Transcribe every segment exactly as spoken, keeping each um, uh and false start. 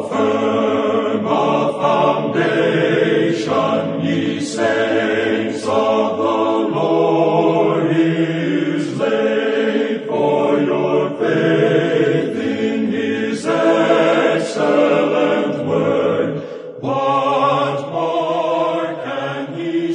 How firm a foundation, ye saints of the Lord, is laid for your faith in his excellent word. What more can he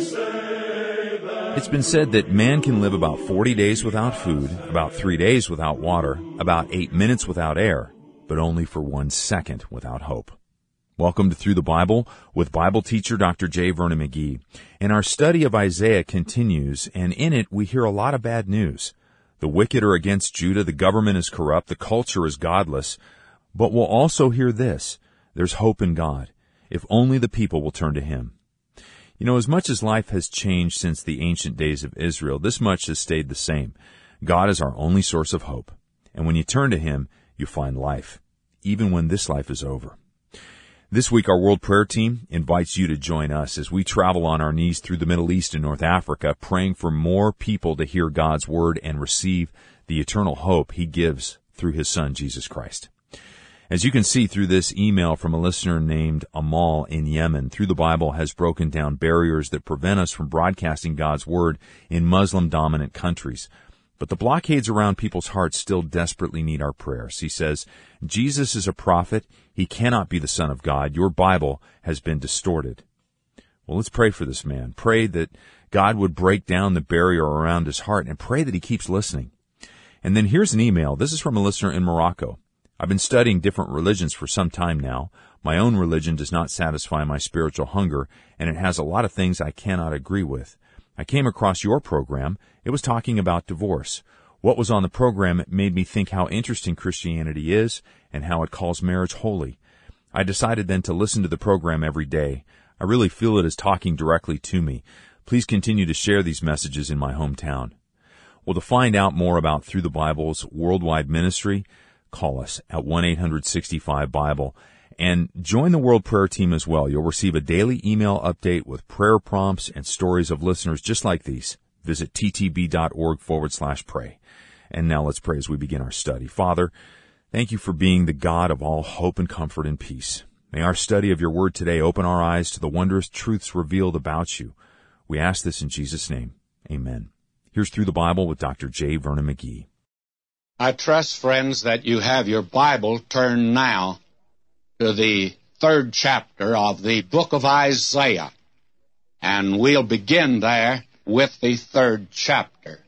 say than... It's been said that man can live about forty days without food, about three days without water, about eight minutes without air, but only for one second without hope. Welcome to Through the Bible with Bible teacher Doctor J. Vernon McGee. And our study of Isaiah continues, and in it we hear a lot of bad news. The wicked are against Judah, the government is corrupt, the culture is godless. But we'll also hear this: there's hope in God, if only the people will turn to him. You know, as much as life has changed since the ancient days of Israel, this much has stayed the same. God is our only source of hope. And when you turn to him, you find life, even when this life is over. This week, our World Prayer Team invites you to join us as we travel on our knees through the Middle East and North Africa, praying for more people to hear God's Word and receive the eternal hope he gives through his Son, Jesus Christ. As you can see through this email from a listener named Amal in Yemen, Through the Bible has broken down barriers that prevent us from broadcasting God's Word in Muslim-dominant countries. But the blockades around people's hearts still desperately need our prayers. He says, Jesus is a prophet. He cannot be the Son of God. Your Bible has been distorted. Well, let's pray for this man. Pray that God would break down the barrier around his heart, and pray that he keeps listening. And then here's an email. This is from a listener in Morocco. I've been studying different religions for some time now. My own religion does not satisfy my spiritual hunger, and it has a lot of things I cannot agree with. I came across your program. It was talking about divorce. What was on the program made me think how interesting Christianity is and how it calls marriage holy. I decided then to listen to the program every day. I really feel it is talking directly to me. Please continue to share these messages in my hometown. Well, to find out more about Through the Bible's worldwide ministry, call us at one eight hundred sixty-five Bible. And join the World Prayer Team as well. You'll receive a daily email update with prayer prompts and stories of listeners just like these. Visit ttb.org forward slash pray. And now let's pray as we begin our study. Father, thank you for being the God of all hope and comfort and peace. May our study of your word today open our eyes to the wondrous truths revealed about you. We ask this in Jesus' name. Amen. Here's Through the Bible with Doctor J. Vernon McGee. I trust, friends, that you have your Bible turned now to the third chapter of the book of Isaiah. And we'll begin there with the third chapter.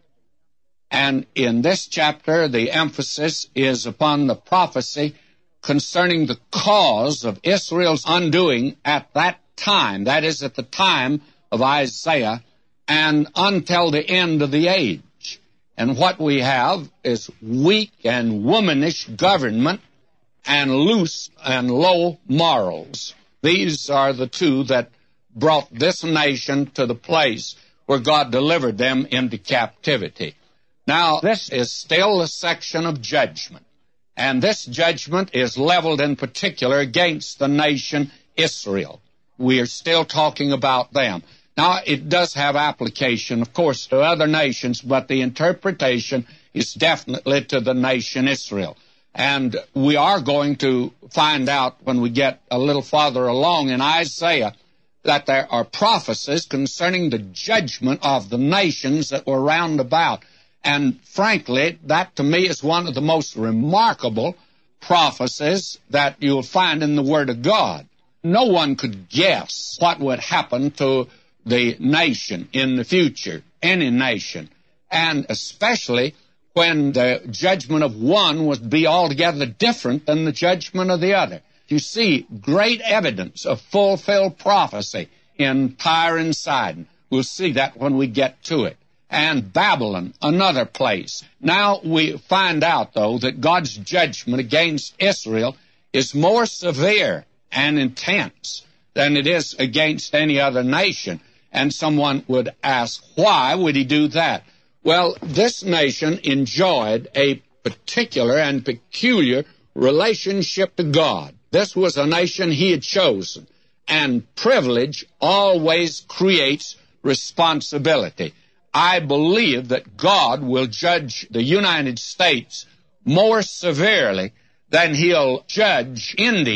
And in this chapter, the emphasis is upon the prophecy concerning the cause of Israel's undoing at that time, that is, at the time of Isaiah, and until the end of the age. And what we have is weak and womanish government and loose and low morals. These are the two that brought this nation to the place where God delivered them into captivity. Now, this is still a section of judgment, and this judgment is leveled in particular against the nation Israel. We are still talking about them. Now, it does have application, of course, to other nations, but the interpretation is definitely to the nation Israel. And we are going to find out when we get a little farther along in Isaiah that there are prophecies concerning the judgment of the nations that were round about. And frankly, that to me is one of the most remarkable prophecies that you'll find in the Word of God. No one could guess what would happen to the nation in the future, any nation, and especially when the judgment of one would be altogether different than the judgment of the other. You see great evidence of fulfilled prophecy in Tyre and Sidon. We'll see that when we get to it. And Babylon, another place. Now we find out, though, that God's judgment against Israel is more severe and intense than it is against any other nation. And someone would ask, why would he do that? Well, this nation enjoyed a particular and peculiar relationship to God. This was a nation he had chosen, and privilege always creates responsibility. I believe that God will judge the United States more severely than he'll judge India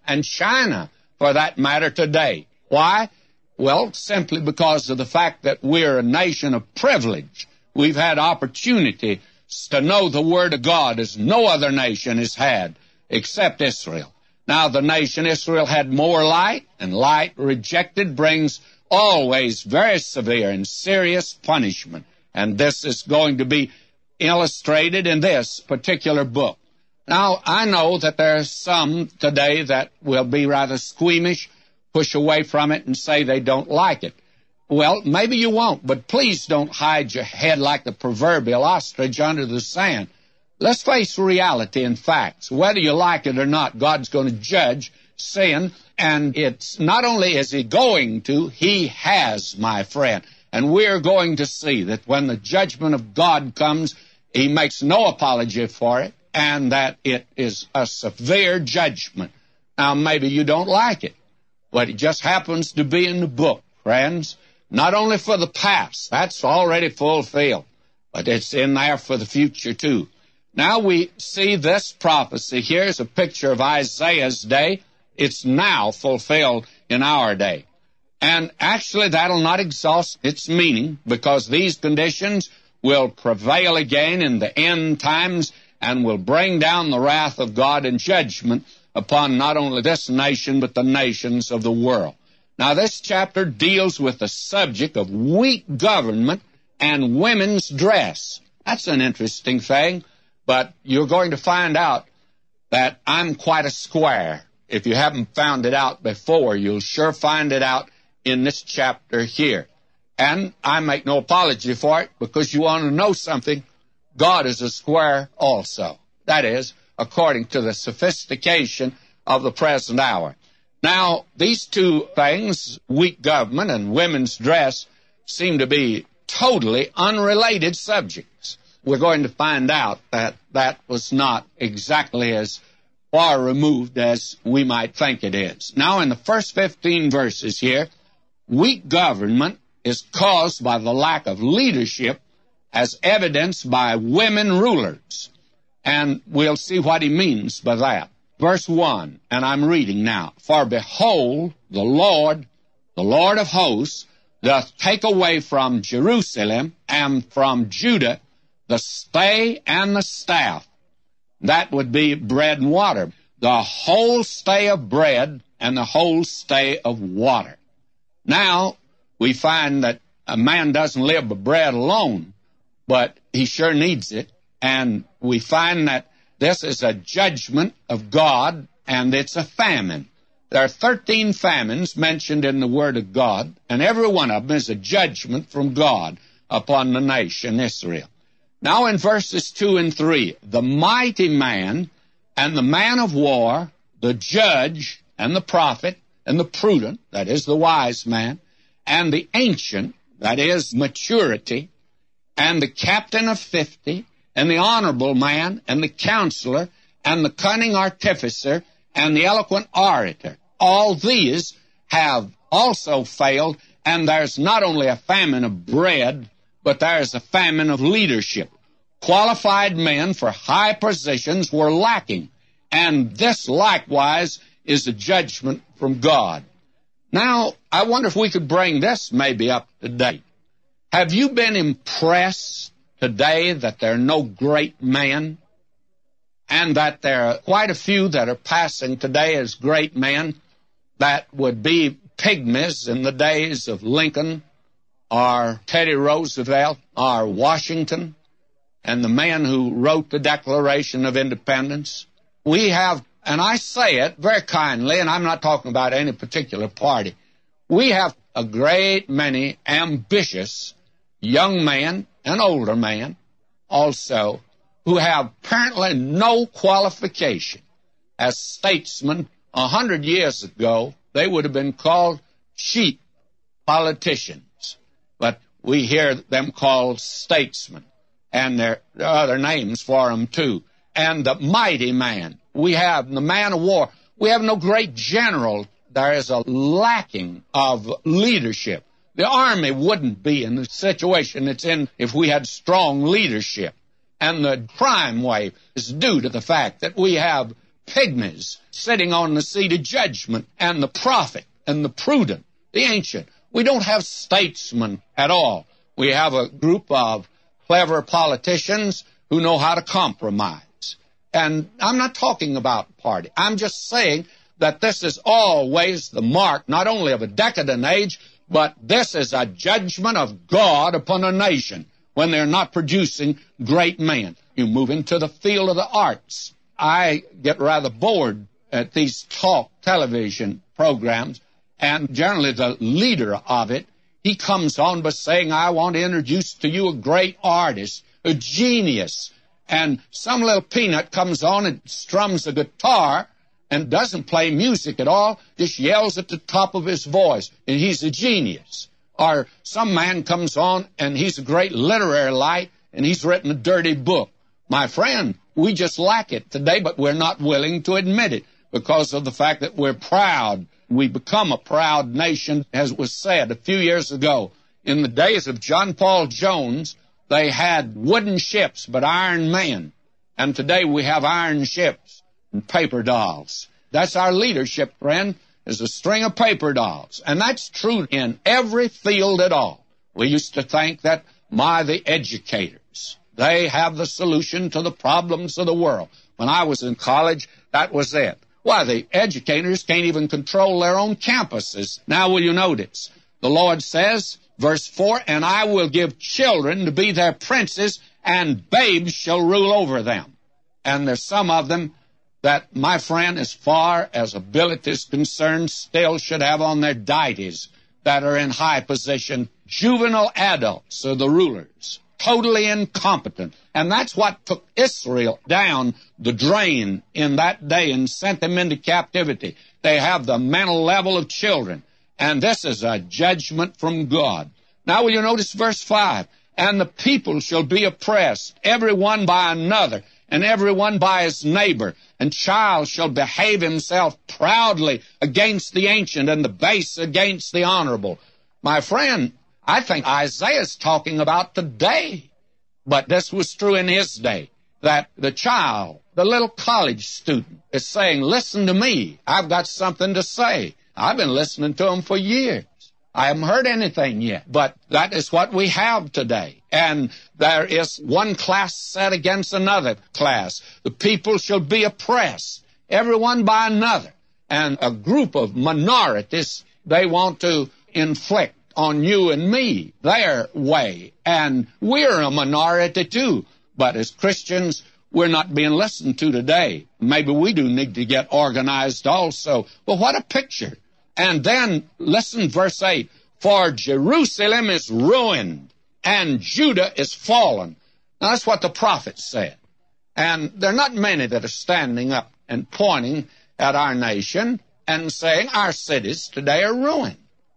and China, for that matter, today. Why? Well, simply because of the fact that we're a nation of privilege. We've had opportunity to know the Word of God as no other nation has had except Israel. Now, the nation Israel had more light, and light rejected brings always very severe and serious punishment. And this is going to be illustrated in this particular book. Now, I know that there are some today that will be rather squeamish, push away from it, and say they don't like it. Well, maybe you won't, but please don't hide your head like the proverbial ostrich under the sand. Let's face reality and facts. Whether you like it or not, God's going to judge sin, and it's not only is He going to, He has, my friend. And we're going to see that when the judgment of God comes, He makes no apology for it, and that it is a severe judgment. Now, maybe you don't like it, but it just happens to be in the book, friends. Not only for the past, that's already fulfilled, but it's in there for the future too. Now we see this prophecy. Here's a picture of Isaiah's day. It's now fulfilled in our day. And actually that'll not exhaust its meaning, because these conditions will prevail again in the end times and will bring down the wrath of God and judgment upon not only this nation, but the nations of the world. Now, this chapter deals with the subject of weak government and women's dress. That's an interesting thing, but you're going to find out that I'm quite a square. If you haven't found it out before, you'll sure find it out in this chapter here. And I make no apology for it, because you want to know something. God is a square also. That is, according to the sophistication of the present hour. Now, these two things, weak government and women's dress, seem to be totally unrelated subjects. We're going to find out that that was not exactly as far removed as we might think it is. Now, in the first fifteen verses here, weak government is caused by the lack of leadership as evidenced by women rulers. And we'll see what he means by that. Verse one, and I'm reading now. For behold, the Lord, the Lord of hosts, doth take away from Jerusalem and from Judah the stay and the staff. That would be bread and water. The whole stay of bread and the whole stay of water. Now, we find that a man doesn't live by bread alone, but he sure needs it. And we find that this is a judgment of God, and it's a famine. There are thirteen famines mentioned in the Word of God, and every one of them is a judgment from God upon the nation Israel. Now in verses two and three, the mighty man and the man of war, the judge and the prophet and the prudent, that is the wise man, and the ancient, that is maturity, and the captain of fifty, and the honorable man, and the counselor, and the cunning artificer, and the eloquent orator. All these have also failed, and there's not only a famine of bread, but there's a famine of leadership. Qualified men for high positions were lacking, and this likewise is a judgment from God. Now, I wonder if we could bring this maybe up to date. Have you been impressed today that there are no great men, and that there are quite a few that are passing today as great men that would be pygmies in the days of Lincoln or Teddy Roosevelt or Washington and the man who wrote the Declaration of Independence? We have, and I say it very kindly, and I'm not talking about any particular party, we have a great many ambitious young men and older men also who have apparently no qualification. As statesmen, a hundred years ago, they would have been called cheap politicians. But we hear them called statesmen, and there are other names for them too. And the mighty man, we have the man of war. We have no great general. There is a lacking of leadership. The army wouldn't be in the situation it's in if we had strong leadership. And the crime wave is due to the fact that we have pygmies sitting on the seat of judgment, and the prophet, and the prudent, the ancient. We don't have statesmen at all. We have a group of clever politicians who know how to compromise. And I'm not talking about party. I'm just saying that this is always the mark, not only of a decadent age, but this is a judgment of God upon a nation when they're not producing great men. You move into the field of the arts. I get rather bored at these talk television programs, and generally the leader of it, he comes on by saying, I want to introduce to you a great artist, a genius. And some little peanut comes on and strums a guitar and doesn't play music at all, just yells at the top of his voice, and he's a genius. Or some man comes on and he's a great literary light, and he's written a dirty book. My friend, we just lack it today, but we're not willing to admit it because of the fact that we're proud. We become a proud nation, as was said a few years ago. In the days of John Paul Jones, they had wooden ships, but iron men. And today we have iron ships and paper dolls. That's our leadership, friend, is a string of paper dolls. And that's true in every field at all. We used to think that, my, the educators, they have the solution to the problems of the world. When I was in college, that was it. Why, the educators can't even control their own campuses. Now, will you notice? The Lord says, verse four, and I will give children to be their princes, and babes shall rule over them. And there's some of them that, my friend, as far as ability is concerned, still should have on their deities that are in high position. Juvenile adults are the rulers, totally incompetent. And that's what took Israel down the drain in that day and sent them into captivity. They have the mental level of children. And this is a judgment from God. Now will you notice verse five? And the people shall be oppressed, every one by another, and every one by his neighbor. And child shall behave himself proudly against the ancient, and the base against the honorable. My friend, I think Isaiah's talking about today. But this was true in his day, that the child, the little college student, is saying, listen to me. I've got something to say. I've been listening to him for years. I haven't heard anything yet, but that is what we have today. And there is one class set against another class. The people shall be oppressed, everyone by another. And a group of minorities, they want to inflict on you and me their way. And we're a minority too. But as Christians, we're not being listened to today. Maybe we do need to get organized also. Well, what a picture. And then, listen, verse eight, for Jerusalem is ruined, and Judah is fallen. Now, that's what the prophet said. And there are not many that are standing up and pointing at our nation and saying our cities today are ruined.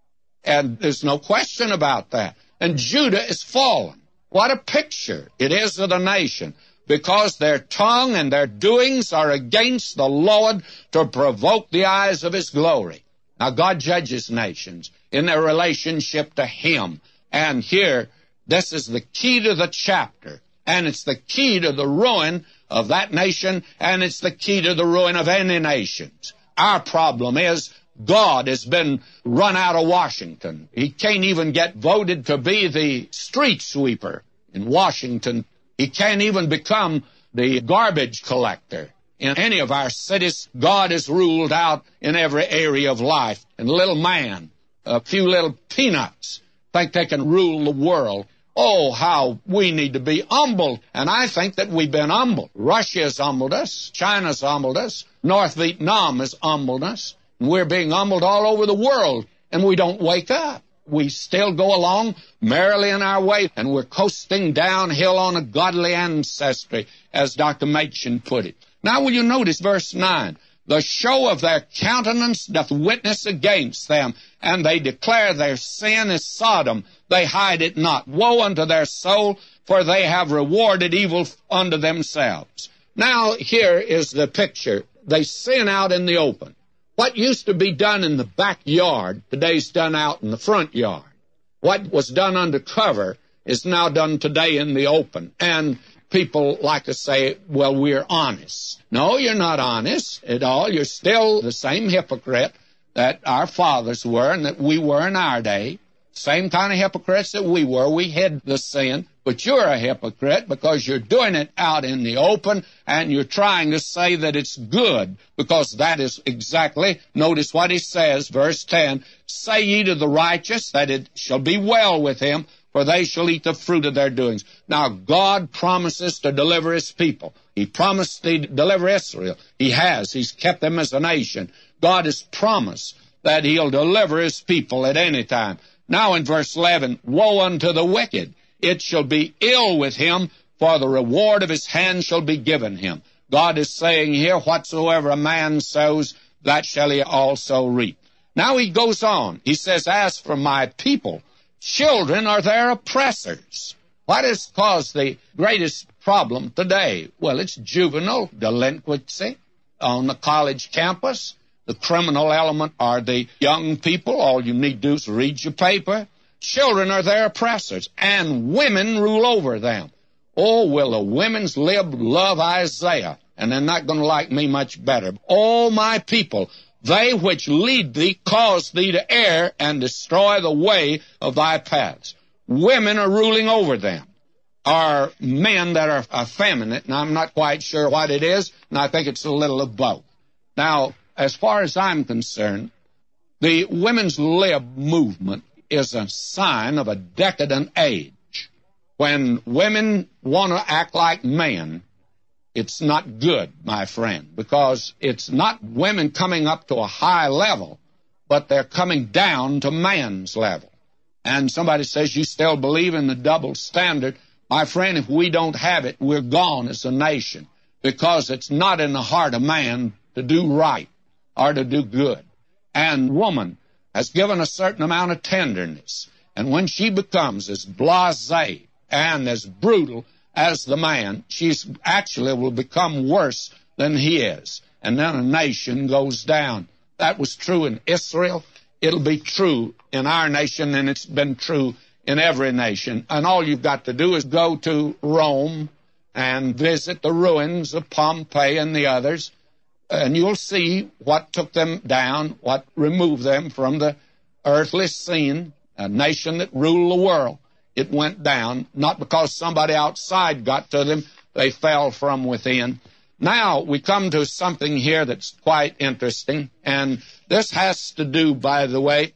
And there's no question about that. And Judah is fallen. What a picture it is of the nation, because their tongue and their doings are against the Lord to provoke the eyes of his glory. Now, God judges nations in their relationship to him. And here, this is the key to the chapter. And it's the key to the ruin of that nation, and it's the key to the ruin of any nations. Our problem is God has been run out of Washington. He can't even get voted to be the street sweeper in Washington. He can't even become the garbage collector. In any of our cities, God is ruled out in every area of life. And little man, a few little peanuts, think they can rule the world. Oh, how we need to be humbled. And I think that we've been humbled. Russia has humbled us. China's humbled us. North Vietnam has humbled us. And we're being humbled all over the world. And we don't wake up. We still go along merrily in our way. And we're coasting downhill on a godly ancestry, as Doctor Machen put it. Now will you notice verse nine? The show of their countenance doth witness against them, and they declare their sin is Sodom. They hide it not. Woe unto their soul, for they have rewarded evil unto themselves. Now here is the picture. They sin out in the open. What used to be done in the backyard, today's done out in the front yard. What was done under cover is now done today in the open. And people like to say, well, we're honest. No, you're not honest at all. You're still the same hypocrite that our fathers were and that we were in our day. Same kind of hypocrites that we were. We hid the sin. But you're a hypocrite because you're doing it out in the open and you're trying to say that it's good, because that is exactly, notice what he says, verse ten, say ye to the righteous that it shall be well with him, for they shall eat the fruit of their doings. Now, God promises to deliver his people. He promised to deliver Israel. He has. He's kept them as a nation. God has promised that he'll deliver his people at any time. Now in verse eleven, woe unto the wicked. It shall be ill with him, for the reward of his hand shall be given him. God is saying here, whatsoever a man sows, that shall he also reap. Now he goes on. He says, as for my people, children are their oppressors. What has caused the greatest problem today? Well, it's juvenile delinquency on the college campus. The criminal element are the young people. All you need to do is read your paper. Children are their oppressors, and women rule over them. Oh, will the women's lib love Isaiah, and they're not going to like me much better. Oh, my people, they which lead thee cause thee to err and destroy the way of thy paths. Women are ruling over them. Are men that are effeminate, and I'm not quite sure what it is, and I think it's a little of both. Now, as far as I'm concerned, the women's lib movement is a sign of a decadent age. When women want to act like men, it's not good, my friend, because it's not women coming up to a high level, but they're coming down to man's level. And somebody says, you still believe in the double standard. My friend, if we don't have it, we're gone as a nation, because it's not in the heart of man to do right or to do good. And woman has given a certain amount of tenderness. And when she becomes as blasé and as brutal as the man, she's actually will become worse than he is. And then a nation goes down. That was true in Israel. It'll be true in our nation, and it's been true in every nation. And all you've got to do is go to Rome and visit the ruins of Pompeii and the others, and you'll see what took them down, what removed them from the earthly scene, a nation that ruled the world. It went down, not because somebody outside got to them, they fell from within. Now we come to something here that's quite interesting, and this has to do, by the way,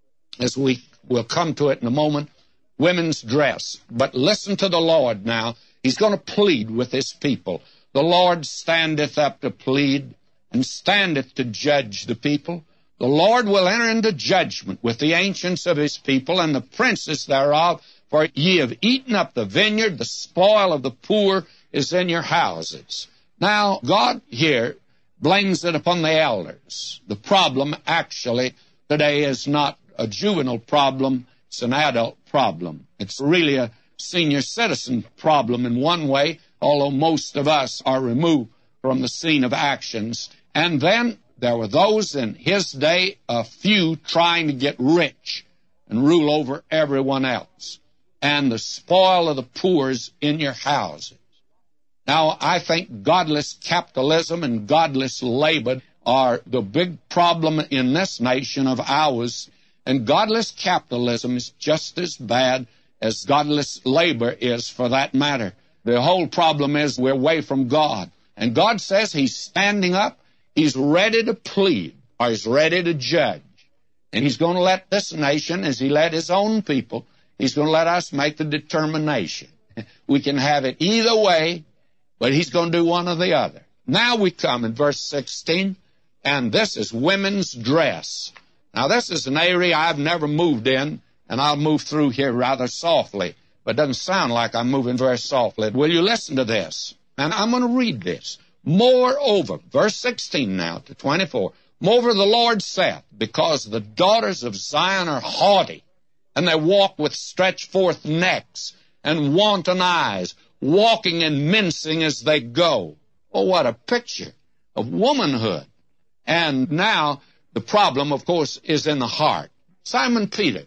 as we will come to it in a moment, women's dress. But listen to the Lord now. He's going to plead with his people. The Lord standeth up to plead, and standeth to judge the people. The Lord will enter into judgment with the ancients of his people and the princes thereof, for ye have eaten up the vineyard, the spoil of the poor is in your houses. Now, God here blames it upon the elders. The problem actually today is not a juvenile problem, it's an adult problem. It's really a senior citizen problem in one way, although most of us are removed from the scene of actions. And then there were those in his day, a few trying to get rich and rule over everyone else. And the spoil of the poor is in your houses. Now, I think godless capitalism and godless labor are the big problem in this nation of ours. And godless capitalism is just as bad as godless labor is, for that matter. The whole problem is we're away from God. And God says he's standing up. He's ready to plead, or he's ready to judge. And he's going to let this nation, as he let his own people, he's going to let us make the determination. We can have it either way, but he's going to do one or the other. Now we come in verse sixteen, and this is women's dress. Now this is an area I've never moved in, and I'll move through here rather softly, but it doesn't sound like I'm moving very softly. Will you listen to this? And I'm going to read this. Moreover, verse sixteen now to twenty-four, moreover the Lord saith, because the daughters of Zion are haughty, and they walk with stretched forth necks and wanton eyes, walking and mincing as they go. Oh, what a picture of womanhood. And now the problem, of course, is in the heart. Simon Peter,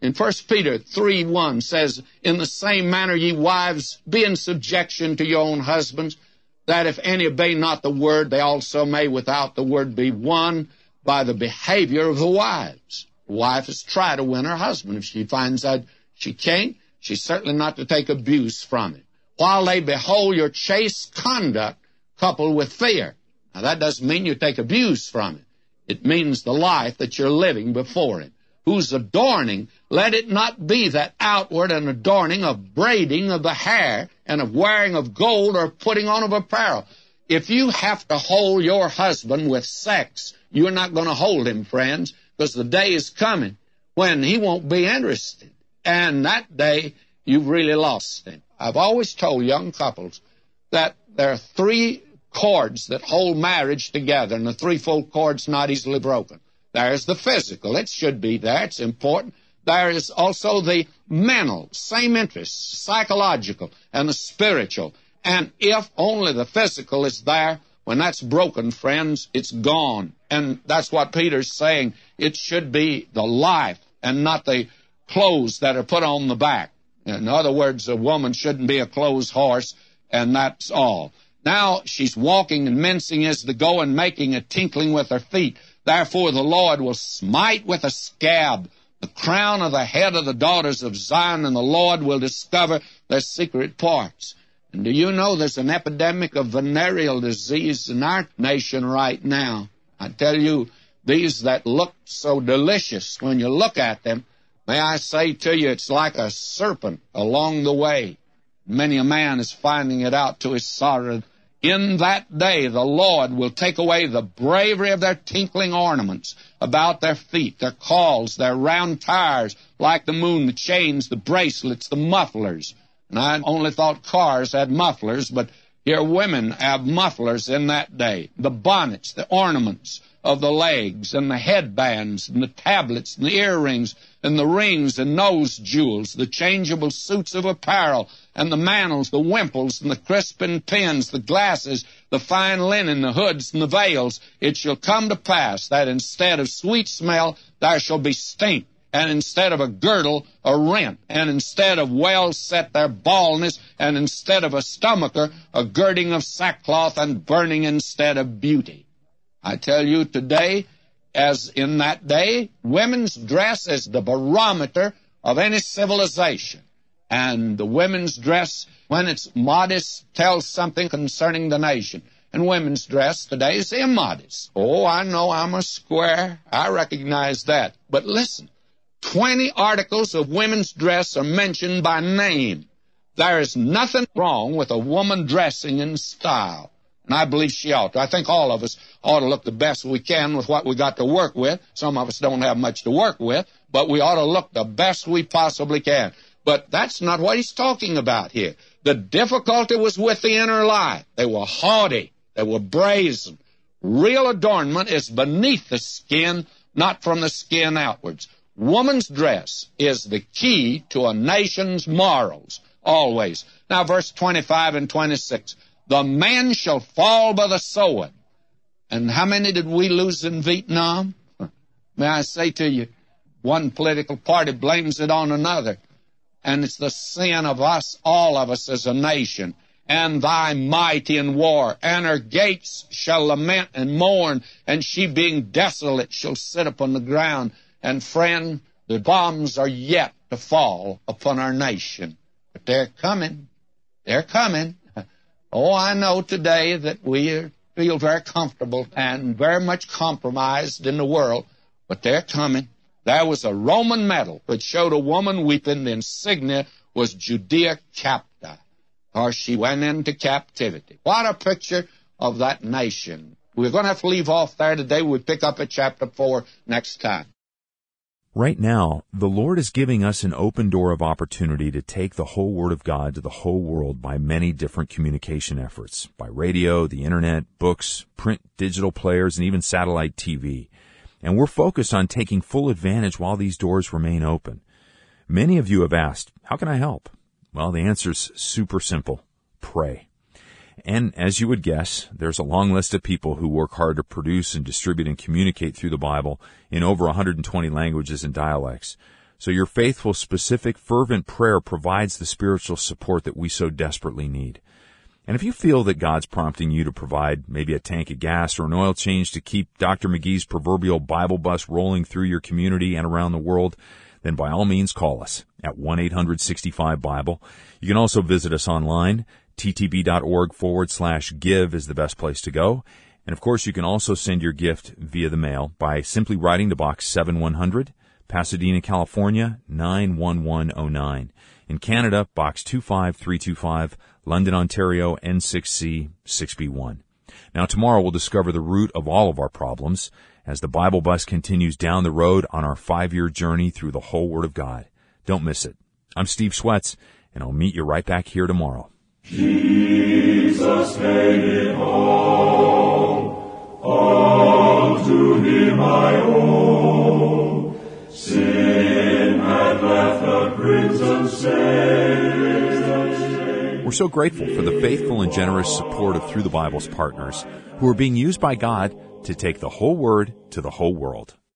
In First Peter three one says, in the same manner, ye wives, be in subjection to your own husbands, that if any obey not the word, they also may without the word be won by the behavior of the wives. The wife is try to win her husband. If she finds out she can't, she's certainly not to take abuse from him. While they behold your chaste conduct coupled with fear. Now, that doesn't mean you take abuse from him. It means the life that you're living before him. Whose adorning, let it not be that outward and adorning of braiding of the hair and of wearing of gold or putting on of apparel. If you have to hold your husband with sex, you're not going to hold him, friends, because the day is coming when he won't be interested. And that day, you've really lost him. I've always told young couples that there are three cords that hold marriage together, and the threefold cord's not easily broken. There's the physical. It should be there. It's important. There is also the mental, same interests, psychological, and the spiritual. And if only the physical is there, when that's broken, friends, it's gone. And that's what Peter's saying. It should be the life and not the clothes that are put on the back. In other words, a woman shouldn't be a clothes horse, and that's all. Now she's walking and mincing as to go and making a tinkling with her feet. Therefore the Lord will smite with a scab the crown of the head of the daughters of Zion, and the Lord will discover their secret parts. And do you know there's an epidemic of venereal disease in our nation right now? I tell you, these that look so delicious when you look at them, may I say to you, it's like a serpent along the way. Many a man is finding it out to his sorrow. In that day, the Lord will take away the bravery of their tinkling ornaments about their feet, their cauls, their round tires, like the moon, the chains, the bracelets, the mufflers. And I only thought cars had mufflers, but here women have mufflers in that day. The bonnets, the ornaments of the legs, and the headbands, and the tablets, and the earrings, and the rings and nose jewels, the changeable suits of apparel, and the mantles, the wimples, and the crisping pins, the glasses, the fine linen, the hoods, and the veils. It shall come to pass that instead of sweet smell, there shall be stink, and instead of a girdle, a rent, and instead of well set their baldness, and instead of a stomacher, a girding of sackcloth, and burning instead of beauty. I tell you today, as in that day, women's dress is the barometer of any civilization. And the women's dress, when it's modest, tells something concerning the nation. And women's dress today is immodest. Oh, I know I'm a square. I recognize that. But listen, twenty articles of women's dress are mentioned by name. There is nothing wrong with a woman dressing in style. And I believe she ought to. I think all of us ought to look the best we can with what we got to work with. Some of us don't have much to work with, but we ought to look the best we possibly can. But that's not what he's talking about here. The difficulty was with the inner life. They were haughty. They were brazen. Real adornment is beneath the skin, not from the skin outwards. Woman's dress is the key to a nation's morals, always. Now, verse twenty-five and twenty-six. The man shall fall by the sword. And how many did we lose in Vietnam? May I say to you, one political party blames it on another. And it's the sin of us, all of us as a nation. And thy might in war, and her gates shall lament and mourn, and she being desolate shall sit upon the ground. And friend, the bombs are yet to fall upon our nation. But they're coming. They're coming. Oh, I know today that we feel very comfortable and very much compromised in the world, but they're coming. There was a Roman medal which showed a woman weeping. The insignia was Judea Capta, or she went into captivity. What a picture of that nation. We're going to have to leave off there today. We'll pick up at chapter four next time. Right now, the Lord is giving us an open door of opportunity to take the whole Word of God to the whole world by many different communication efforts, by radio, the internet, books, print, digital players, and even satellite T V. And we're focused on taking full advantage while these doors remain open. Many of you have asked, how can I help? Well, the answer's super simple. Pray. And as you would guess, there's a long list of people who work hard to produce and distribute and communicate through the Bible in over one hundred twenty languages and dialects. So your faithful, specific, fervent prayer provides the spiritual support that we so desperately need. And if you feel that God's prompting you to provide maybe a tank of gas or an oil change to keep Doctor McGee's proverbial Bible bus rolling through your community and around the world, then by all means call us at one eight hundred sixty-five Bible. You can also visit us online. ttb.org forward slash give is the best place to go. And of course, you can also send your gift via the mail by simply writing to Box seventy-one hundred, Pasadena, California, nine one one oh nine. In Canada, Box two five three two five, London, Ontario, N six C six B one. Now tomorrow we'll discover the root of all of our problems as the Bible bus continues down the road on our five-year journey through the whole Word of God. Don't miss it. I'm Steve Schwetz, and I'll meet you right back here tomorrow. Jesus made it all, all to Him I owe. Sin had left a crimson stain. We're so grateful for the faithful and generous support of Through the Bible's partners, who are being used by God to take the whole Word to the whole world.